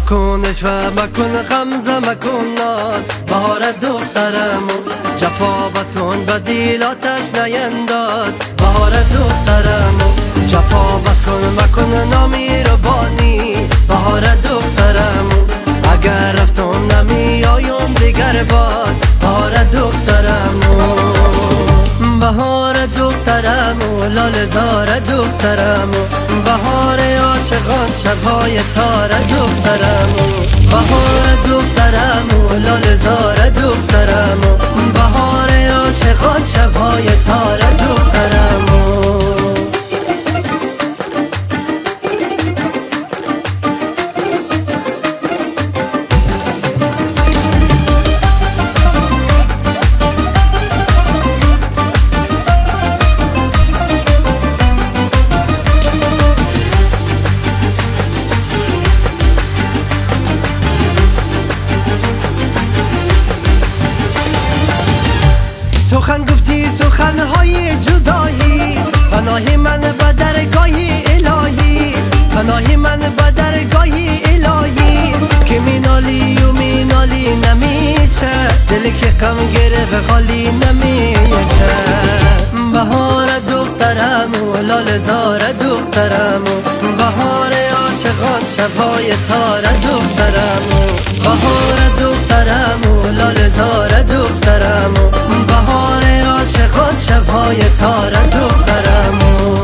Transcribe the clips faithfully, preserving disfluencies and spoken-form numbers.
مکنش و مکن غمزه مکن ناز، بهار دخترم جفا بس کن و دیل آتش نینداز. بهار دخترم جفا بس کن مکن نامی رو بانی. بهار دخترم اگر رفتم نمیایم دیگر باز. بهار دخترم بهار دخترم لاله زار دخترم، بهار عاشقان شبهای تار دخترم. بهار دخترم لاله زار دخترم، بهار عاشقان شبهای تار دخترم. سخن گفتی سخنهای جدایی، پناهی من به درگاهی الهی. پناهی من به درگاهی الهی که مینالی و مینالی نمیشه، دلی که غم گرفت خالی نمیشه. بهار دخترم لاله زار دخترم، بهار عاشقان شبهای تار دخترم. بهار دخترم لاله زار دخترم، بهار عاشقان شبهای تار دخترم.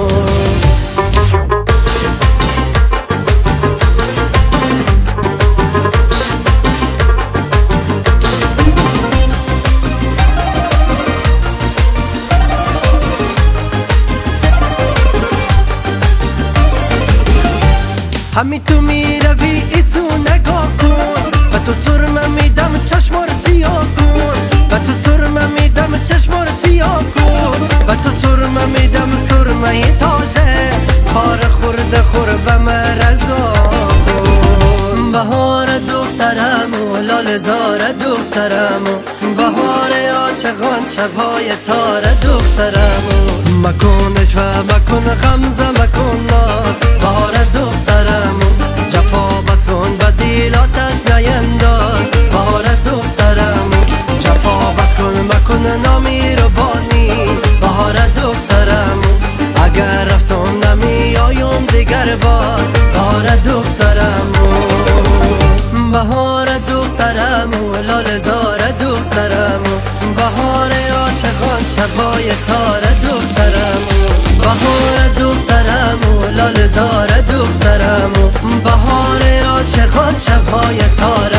همین تو میروی ایسو نگاه کن، و تو سرمه میدم چشم رو سیاه کن. و تو سرمه میدم چشم رو سیاه کن، و تو سرمه میدم سرمه تازه. خار خورده خوربم رضا کن. بهار دخترم لاله زار دخترم، بهار عاشقان شبهای تار دخترم. مکنش و مکن غمزه مکن ناز، بهار دخترم جفا بس کن و دیل آتش نینداز. بهار دخترم جفا بس کن مکن نامی رو بانی. بهار دخترم اگر رفتم نمیایم دیگر باز. بهار دخترم بهار دخترم لاله زار دخترم، بهار عاشقان شبهای تار دخترم. بهار دخترم لاله زار دخترم، بهار عاشقان شبهای تار